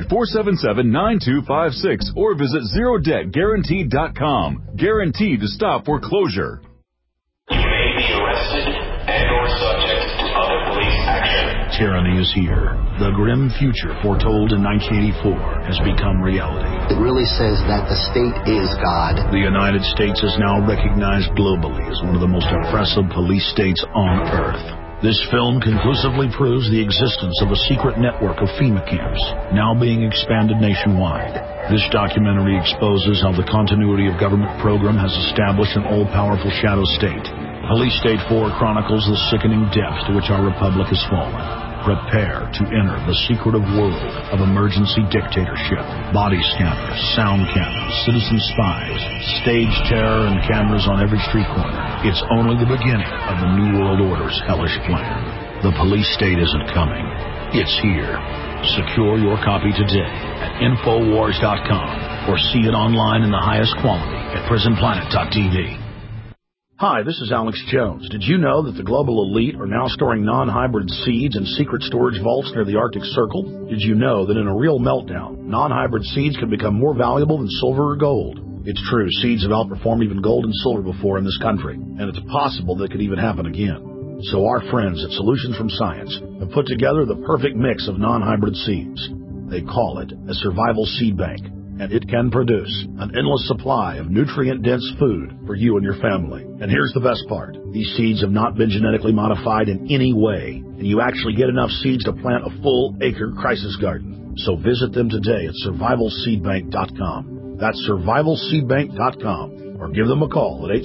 800-477-9256, or visit ZeroDebtGuarantee.com. Guaranteed to stop foreclosure. You may be arrested and or subject to other police action. Tyranny is here. The grim future foretold in 1984 has become reality. It really says that the state is God. The United States is now recognized globally as one of the most oppressive police states on Earth. This film conclusively proves the existence of a secret network of FEMA camps, now being expanded nationwide. This documentary exposes how the continuity of government program has established an all-powerful shadow state. Police State 4 chronicles the sickening depths to which our republic has fallen. Prepare to enter the secretive world of emergency dictatorship, body scanners, sound cannons, citizen spies, stage terror, and cameras on every street corner. It's only the beginning of the New World Order's hellish plan. The police state isn't coming. It's here. Secure your copy today at Infowars.com or see it online in the highest quality at PrisonPlanet.tv. Hi, this is Alex Jones. Did you know that the global elite are now storing non-hybrid seeds in secret storage vaults near the Arctic Circle? Did you know that in a real meltdown, non-hybrid seeds can become more valuable than silver or gold? It's true, seeds have outperformed even gold and silver before in this country, and it's possible that could even happen again. So our friends at Solutions from Science have put together the perfect mix of non-hybrid seeds. They call it a survival seed bank, and it can produce an endless supply of nutrient-dense food for you and your family. And here's the best part. These seeds have not been genetically modified in any way, and you actually get enough seeds to plant a full-acre crisis garden. So visit them today at survivalseedbank.com. That's survivalseedbank.com, or give them a call at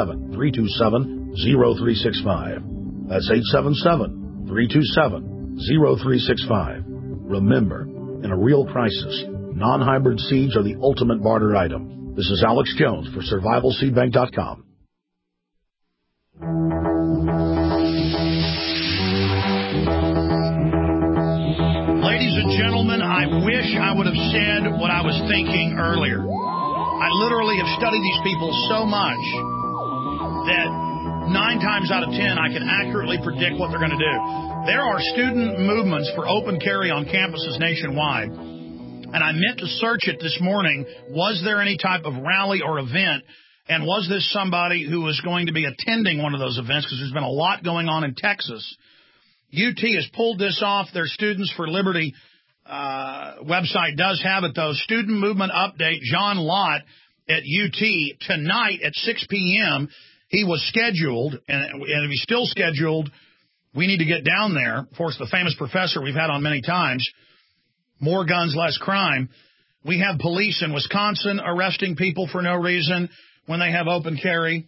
877-327-0365. That's 877-327-0365. Remember, in a real crisis, non-hybrid seeds are the ultimate barter item. This is Alex Jones for survivalseedbank.com. Ladies and gentlemen, I wish I would have said what I was thinking earlier. I literally have studied these people so much that 9 times out of 10, I can accurately predict what they're going to do. There are student movements for open carry on campuses nationwide, and I meant to search it this morning. Was there any type of rally or event, and was this somebody who was going to be attending one of those events, because there's been a lot going on in Texas. UT has pulled this off. Their Students for Liberty website does have it, though. Student movement update, John Lott at UT tonight at 6 p.m., he was scheduled, and if he's still scheduled, we need to get down there. Of course, the famous professor we've had on many times, more guns, less crime. We have police in Wisconsin arresting people for no reason when they have open carry.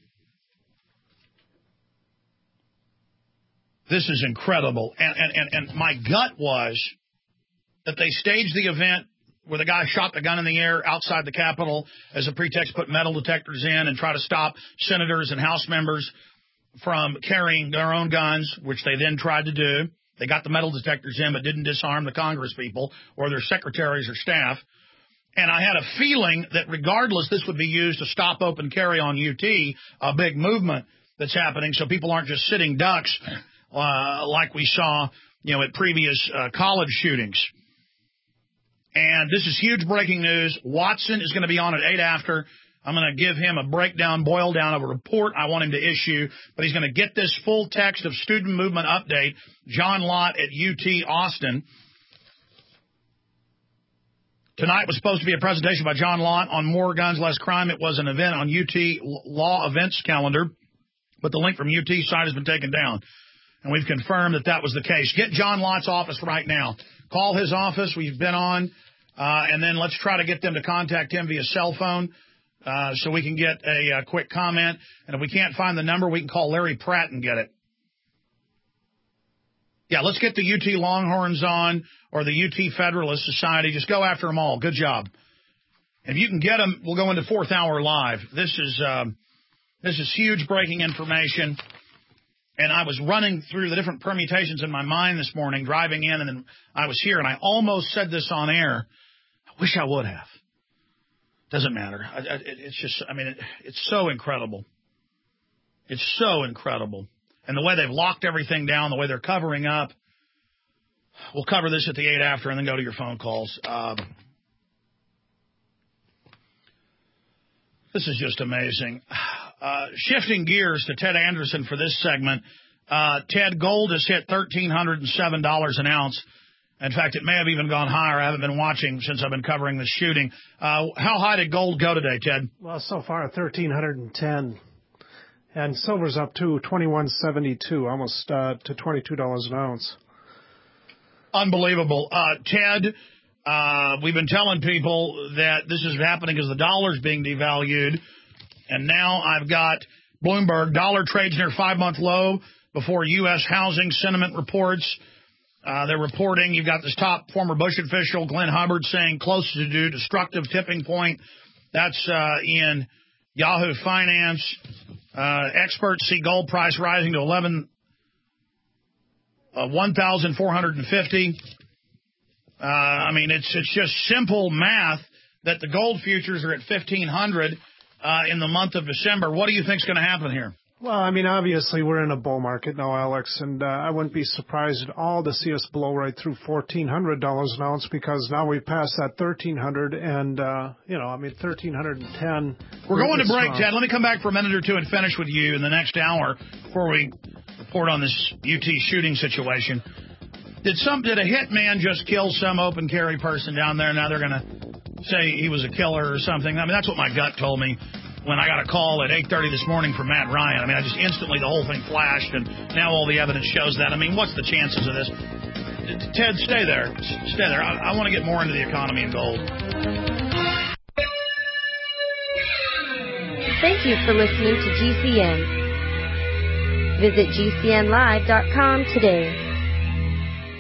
This is incredible. And my gut was that they staged the event where the guy shot the gun in the air outside the Capitol as a pretext, put metal detectors in and try to stop senators and House members from carrying their own guns, which they then tried to do. They got the metal detectors in but didn't disarm the Congress people or their secretaries or staff. And I had a feeling that regardless, this would be used to stop open carry on UT, a big movement that's happening, so people aren't just sitting ducks like we saw, at previous college shootings. And this is huge breaking news. Watson is going to be on at 8 after. I'm going to give him a breakdown, boil down of a report I want him to issue, but he's going to get this full text of student movement update. John Lott at UT Austin. Tonight was supposed to be a presentation by John Lott on More Guns, Less Crime. It was an event on UT Law Events calendar, but the link from UT site has been taken down. And we've confirmed that that was the case. Get John Lott's office right now. Call his office. We've been on. And then let's try to get them to contact him via cell phone so we can get a quick comment. And if we can't find the number, we can call Larry Pratt and get it. Yeah, let's get the UT Longhorns on or the UT Federalist Society. Just go after them all. Good job. If you can get them, we'll go into 4th Hour Live. This is huge breaking information. And I was running through the different permutations in my mind this morning, driving in, and then I was here, and I almost said this on air. I wish I would have. Doesn't matter. It's just, it's so incredible. It's so incredible. And the way they've locked everything down, the way they're covering up. We'll cover this at the 8 after and then go to your phone calls. This is just amazing. Shifting gears to Ted Anderson for this segment. Ted, gold has hit $1,307 an ounce. In fact, it may have even gone higher. I haven't been watching since I've been covering this shooting. How high did gold go today, Ted? Well, so far, 1,310. And silver's up to $21.72, almost to $22 an ounce. Unbelievable. Ted, we've been telling people that this is happening because the dollar's being devalued. And now I've got Bloomberg. Dollar trades near 5-month low before U.S. housing sentiment reports. They're reporting you've got this top former Bush official, Glenn Hubbard, saying close to destructive tipping point. That's in Yahoo Finance. Experts see gold price rising to 1,450. It's just simple math that the gold futures are at 1,500 in the month of December. What do you think is going to happen here? Well, obviously we're in a bull market now, Alex, and I wouldn't be surprised at all to see us blow right through $1,400 an ounce because now we've passed that 1,300 and, 1,310. We're going to break, Ted. Let me come back for a minute or two and finish with you in the next hour before we report on this UT shooting situation. Did a hitman just kill some open carry person down there? Now they're going to say he was a killer or something. That's what my gut told me when I got a call at 8:30 this morning from Matt Ryan. I just instantly, the whole thing flashed, and now all the evidence shows that. What's the chances of this? Ted, stay there. Stay there. I want to get more into the economy and gold. Thank you for listening to GCN. Visit GCNlive.com today.